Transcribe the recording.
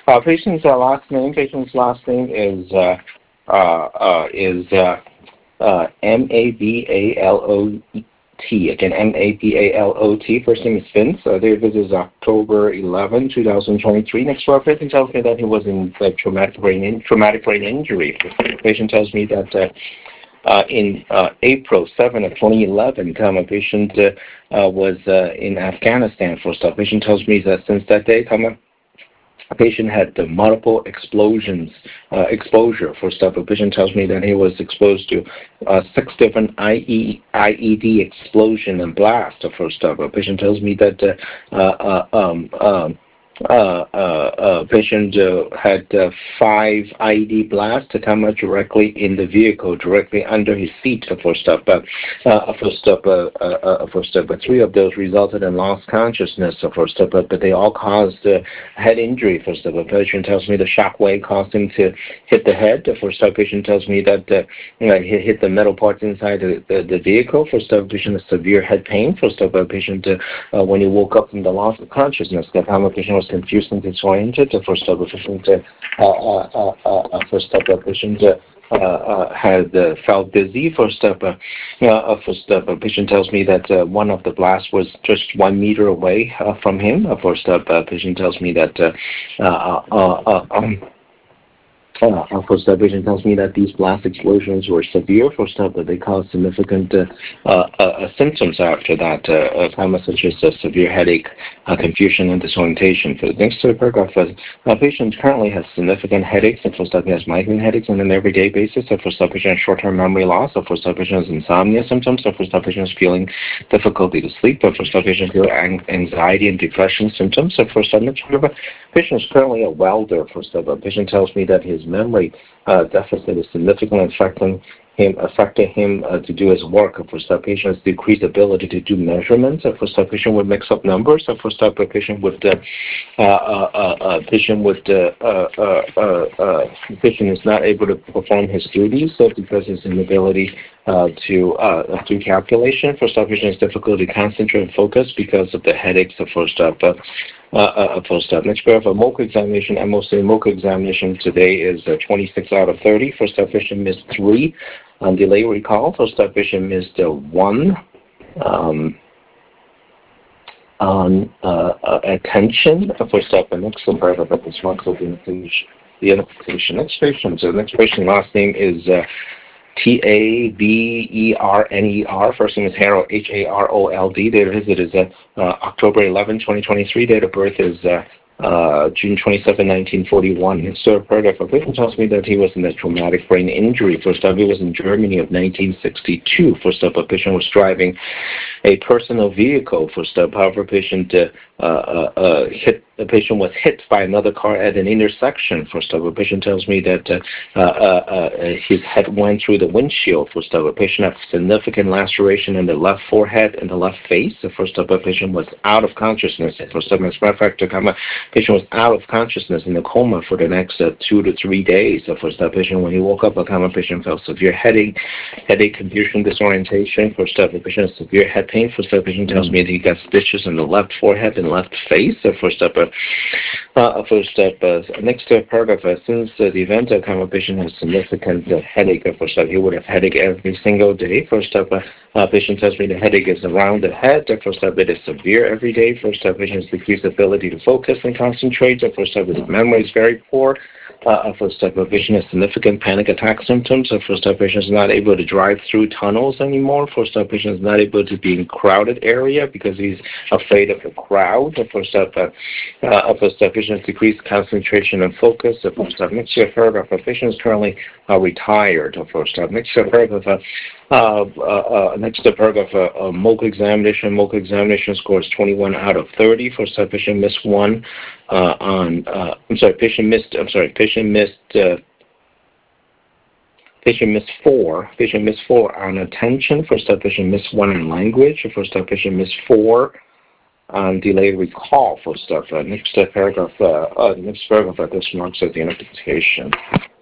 Patient's last name is Mabalot. Again, Mabalot. First name is Vince. Date of birth is October 11, 2023. Next to our patient tells me that he was in traumatic brain injury. The patient tells me that in April 7 of 2011, a patient was in Afghanistan. First up, patient tells me that since that day, a patient had multiple exposure. First up, a patient tells me that he was exposed to 6 different IED explosion and blast. First up, a patient tells me that patient had 5 IED blasts to come directly in the vehicle, directly under his seat. First up, 3 of those resulted in lost consciousness. First up, but they all caused head injury. First up, a patient tells me the shock wave caused him to hit the head. First up, patient tells me that he hit the metal parts inside the vehicle. First up, patient has severe head pain. First up, a patient when he woke up from the loss of consciousness, the patient was confused and disoriented. First up, a patient had felt dizzy. First up, a patient tells me that one of the blasts was just 1 meter away from him. First up, a patient tells me that first up, patient tells me that these blast explosions were severe. First up, that they caused significant symptoms after that, such as severe headache, confusion, and disorientation. For the next paragraph, patient currently has significant headaches. First up, he has migraine headaches on an everyday basis. First up, patient has short-term memory loss. First up, patient has insomnia symptoms. First up, patient is feeling difficulty to sleep. First up, patient feels anxiety and depression symptoms. First up, patient is currently a welder. First up, patient tells me that his memory deficit is significantly affecting him to do his work. First up, patient has decreased ability to do measurements. First up, patient would mix up numbers. First up, patient is not able to perform his duties because his inability to do calculation. First up, patient has difficulty to concentrate and focus because of the headaches. First up. Next paragraph, a MOCA examination. MOCA examination today is 26 out of 30. First up, patient missed 3 on delay recall. First up, patient missed 1 on attention. First up, the next paragraph of this marks of the identification. Next patient last name is Tabernер. First name is Harold, Harold. Date of visit is October 11, 2023. Date of birth is June 27, 1941. So paragraph, a patient tells me that he was in a traumatic brain injury. First up, he was in Germany of 1962. First up, a patient was driving a personal vehicle. First up, however, the patient was hit by another car at an intersection. First up, a patient tells me that his head went through the windshield. First up, a patient had significant laceration in the left forehead and the left face. First up, a patient was out of consciousness. First up, as a matter of fact, the patient was out of consciousness in a coma for the next 2 to 3 days. First up, patient, when he woke up, a patient felt severe headache, confusion, disorientation. First up, the patient has severe head pain. First up, patient tells me that he got stitches in the left forehead and left face. First up, next paragraph, since the event, patient has significant headache. First up, he would have headache every single day. First up, patient tells me the headache is around the head. First up, it is severe every day. First up, patient has decreased ability to focus and concentrate. First up, his memory is very poor. First up, patient has significant panic attack symptoms. First up, patient is not able to drive through tunnels anymore. First up, patient is not able to be in crowded area because he's afraid of the crowd. First up, patient has decreased concentration and focus. First up, next paragraph, patient is currently retired. First up, next paragraph, MOCA examination. MOCA examination scores 21 out of 30. First up, patient missed 1 patient missed 4. Patient missed 4 on attention. First up, patient missed 1 on language. First up, patient missed 4 on delayed recall. First up, next paragraph. This marks the identification.